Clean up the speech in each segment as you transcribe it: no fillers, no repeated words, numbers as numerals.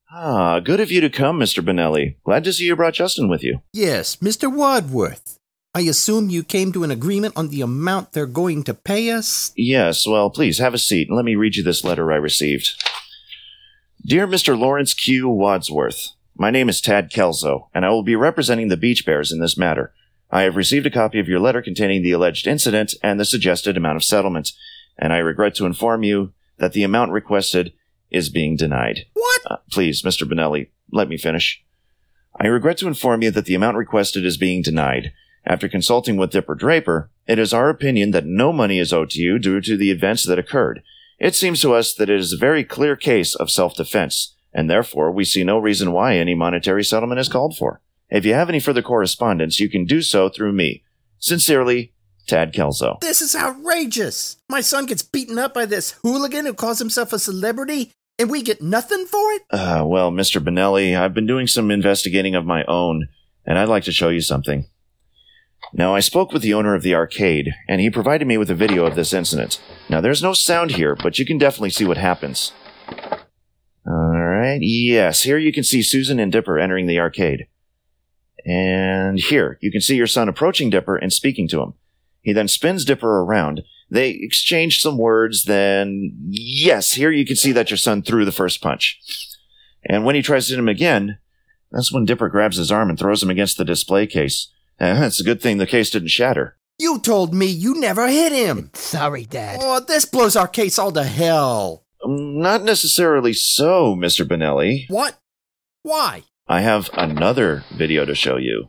Ah, good of you to come, Mr. Benelli. Glad to see you brought Justin with you. Yes, Mr. Wadsworth. I assume you came to an agreement on the amount they're going to pay us? Yes, well, please have a seat and let me read you this letter I received. Dear Mr. Lawrence Q. Wadsworth, my name is Tad Kelso, and I will be representing the Beach Bears in this matter. I have received a copy of your letter containing the alleged incident and the suggested amount of settlement, and I regret to inform you that the amount requested is being denied. What? Please, Mr. Benelli, let me finish. I regret to inform you that the amount requested is being denied. After consulting with Dipper Draper, it is our opinion that no money is owed to you due to the events that occurred. It seems to us that it is a very clear case of self-defense, and therefore we see no reason why any monetary settlement is called for. If you have any further correspondence, you can do so through me. Sincerely, Tad Kelso. This is outrageous. My son gets beaten up by this hooligan who calls himself a celebrity, and we get nothing for it? Well, Mr. Benelli, I've been doing some investigating of my own, and I'd like to show you something. Now, I spoke with the owner of the arcade, and he provided me with a video of this incident. Now, there's no sound here, but you can definitely see what happens. Alright, yes, here you can see Susan and Dipper entering the arcade. And here, you can see your son approaching Dipper and speaking to him. He then spins Dipper around. They exchange some words, then... Yes, here you can see that your son threw the first punch. And when he tries to hit him again, that's when Dipper grabs his arm and throws him against the display case. It's a good thing the case didn't shatter. You told me you never hit him. Sorry, Dad. Oh, this blows our case all to hell. Not necessarily so, Mr. Benelli. What? Why? I have another video to show you.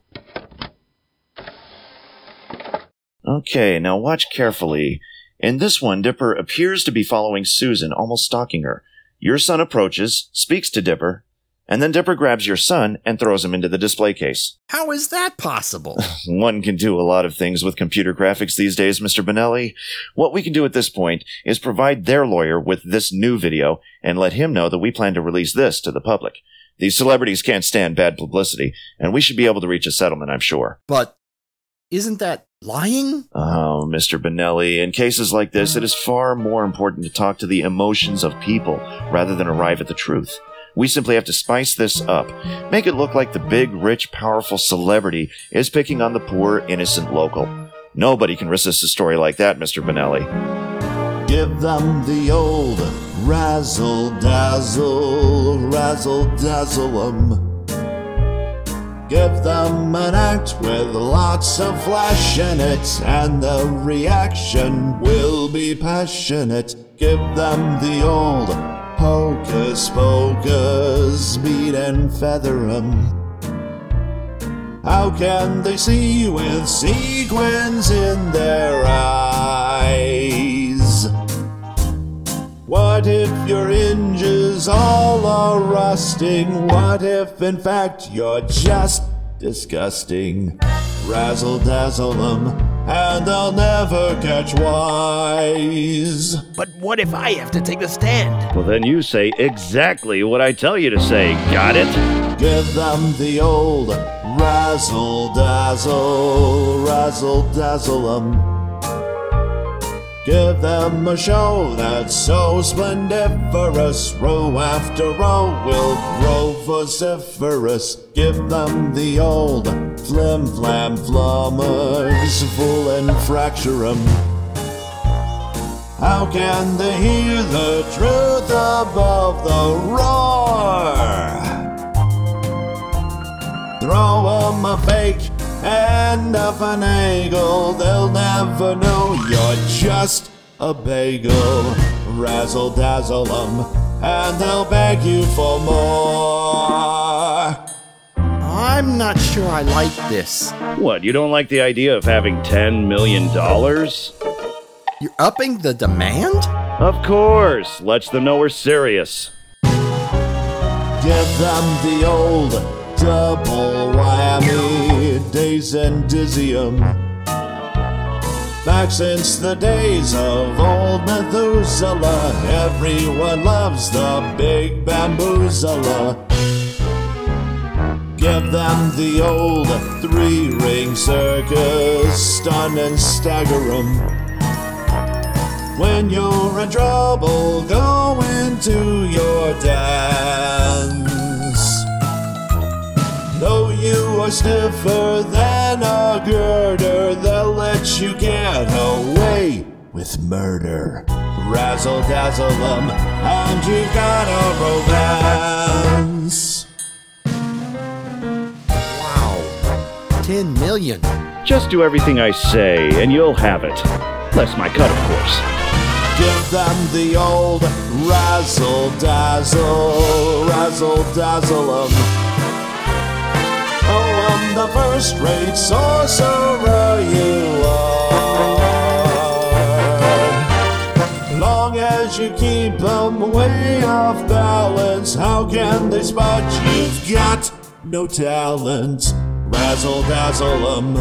Okay, now watch carefully. In this one, Dipper appears to be following Susan, almost stalking her. Your son approaches, speaks to Dipper, and then Dipper grabs your son and throws him into the display case. How is that possible? One can do a lot of things with computer graphics these days, Mr. Benelli. What we can do at this point is provide their lawyer with this new video and let him know that we plan to release this to the public. These celebrities can't stand bad publicity, and we should be able to reach a settlement, I'm sure. But isn't that lying? Oh, Mr. Benelli, in cases like this, it is far more important to talk to the emotions of people rather than arrive at the truth. We simply have to spice this up, make it look like the big, rich, powerful celebrity is picking on the poor, innocent local. Nobody can resist a story like that, Mr. Benelli. Give them the old razzle-dazzle, razzle-dazzle-em. Give them an act with lots of flash in it, and the reaction will be passionate. Give them the old hocus pocus, beat and feather 'em. How can they see with sequins in their eyes? What if your hinges all are rusting? What if in fact you're just disgusting? Razzle-dazzle 'em, and they'll never catch wise. But what if I have to take the stand? Well, then you say exactly what I tell you to say. Got it? Give them the old razzle-dazzle, razzle-dazzle 'em. Give them a show that's so splendiferous, row after row will grow vociferous. Give them the old flim-flam-flummers, full and fracture 'em. How can they hear the truth above the roar? Throw 'em a fake and a finagle, they'll never know you're just a bagel. Razzle-dazzle 'em, and they'll beg you for more. I'm not sure I like this. What, you don't like the idea of having $10 million? You're upping the demand? Of course! Lets them know we're serious. Give them the old double whammy, daze and dizzy 'em. Back since the days of old Methuselah, everyone loves the big bamboozler. Give them the old three-ring circus, stun and stagger 'em. When you're in trouble, go into your dance. more stiffer than a girder. They'll let you get away with murder. Razzle dazzle 'em, and you've got a romance. Wow. 10 million. Just do everything I say, and you'll have it. Less my cut, of course. Give them the old razzle dazzle, razzle dazzle 'em. Oh, I'm the first-rate sorcerer you are. Long as you keep them way off balance, how can they spot you've got no talent? Razzle dazzle 'em,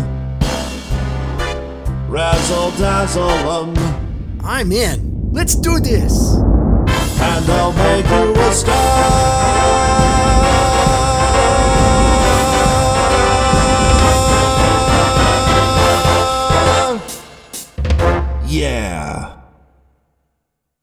razzle dazzle 'em. I'm in. Let's do this. And they'll make you a star. Yeah.